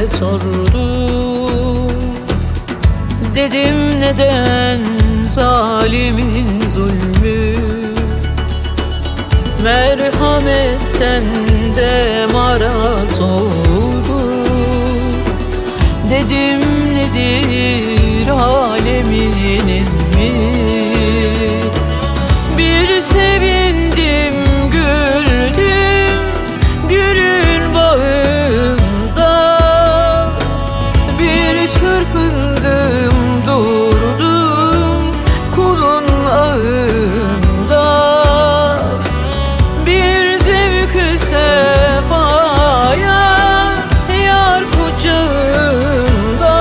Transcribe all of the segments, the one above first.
sordum. Dedim neden zalimin zulmü, merhametten de maraz oldu. Dedim nedir alemin ilmi, bir sevindim güldüm gülün bağında, bir çırpındım durdum kulun ağında, bir zevk-ü sefaya yar kucağında,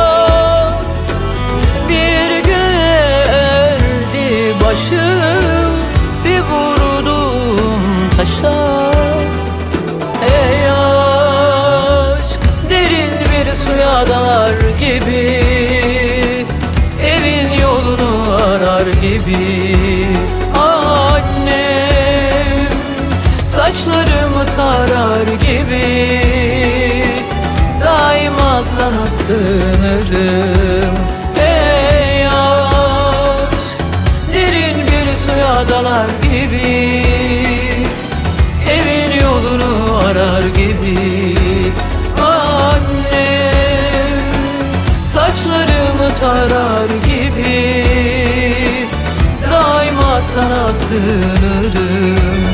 bir göğerdi başım bir vurdum taşa. Ey aşk derin bir suya dalar gibi, evin yolunu arar gibi. Annem saçlarımı tarar gibi, daima sana sığınırım. Ey aşk derin bir suya dalar gibi, evin yolunu arar gibi. Annem saçlarımı tarar gibi, daima sana sığınırım.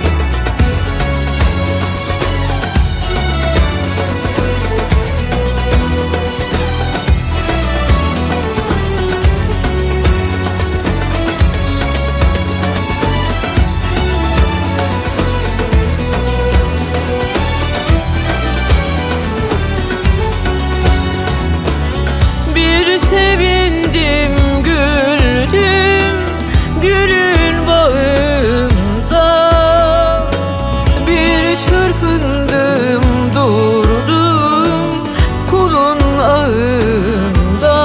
Sevindim güldüm gülün bağında, bir çırpındım durdum kulun ağında,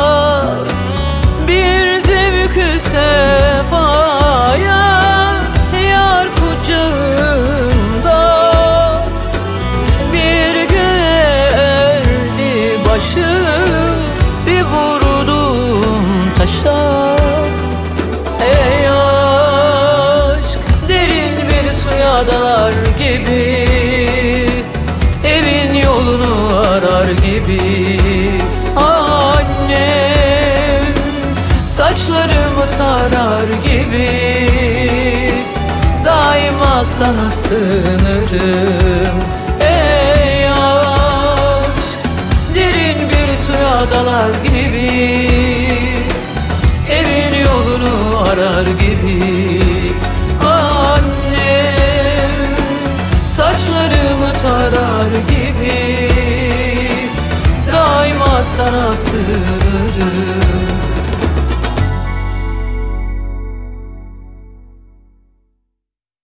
bir zevk-ü sefaya yar kucağında, bir göğerdi başım bir vurdum taşa. Ey aşk derin bir suya dalar gibi, evin yolunu arar gibi. Annem saçlarımı tarar gibi, daima sana sığınırım. Ey aşk derin bir suya dalar gibi, evin yolunu arar gibi. Annem saçlarımı tarar gibi, daima sana sığınırım.